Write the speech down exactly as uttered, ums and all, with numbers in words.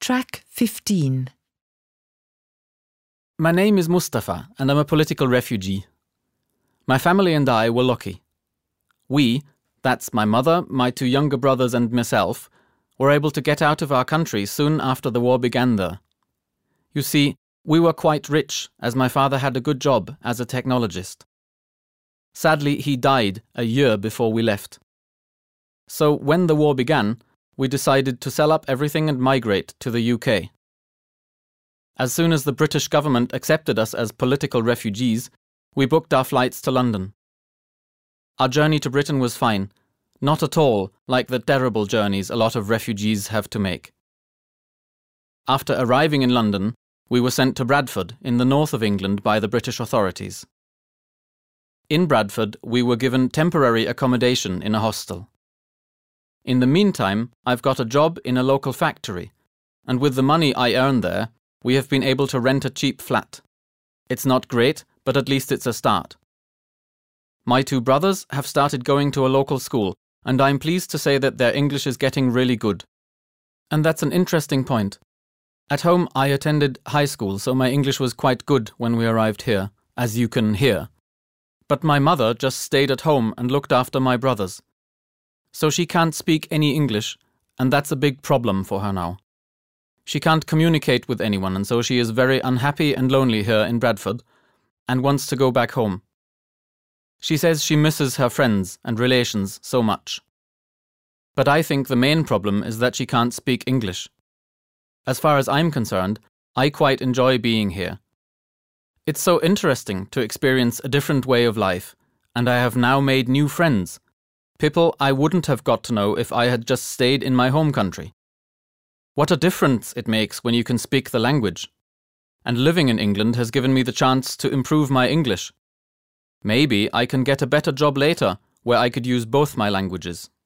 Track fifteen. My name is Mustafa, and I'm a political refugee. My family and I were lucky. We, that's my mother, my two younger brothers and myself, were able to get out of our country soon after the war began there. You see, we were quite rich, as my father had a good job as a technologist. Sadly, he died a year before we left. So when the war began, we decided to sell up everything and migrate to the U K. As soon as the British government accepted us as political refugees, we booked our flights to London. Our journey to Britain was fine, not at all like the terrible journeys a lot of refugees have to make. After arriving in London, we were sent to Bradford in the north of England by the British authorities. In Bradford, we were given temporary accommodation in a hostel. In the meantime, I've got a job in a local factory, and with the money I earn there, we have been able to rent a cheap flat. It's not great, but at least it's a start. My two brothers have started going to a local school, and I'm pleased to say that their English is getting really good. And that's an interesting point. At home, I attended high school, so my English was quite good when we arrived here, as you can hear. But my mother just stayed at home and looked after my brothers. So she can't speak any English, and that's a big problem for her now. She can't communicate with anyone, and so she is very unhappy and lonely here in Bradford, and wants to go back home. She says she misses her friends and relations so much. But I think the main problem is that she can't speak English. As far as I'm concerned, I quite enjoy being here. It's so interesting to experience a different way of life, and I have now made new friends, people I wouldn't have got to know if I had just stayed in my home country. What a difference it makes when you can speak the language. And living in England has given me the chance to improve my English. Maybe I can get a better job later, where I could use both my languages.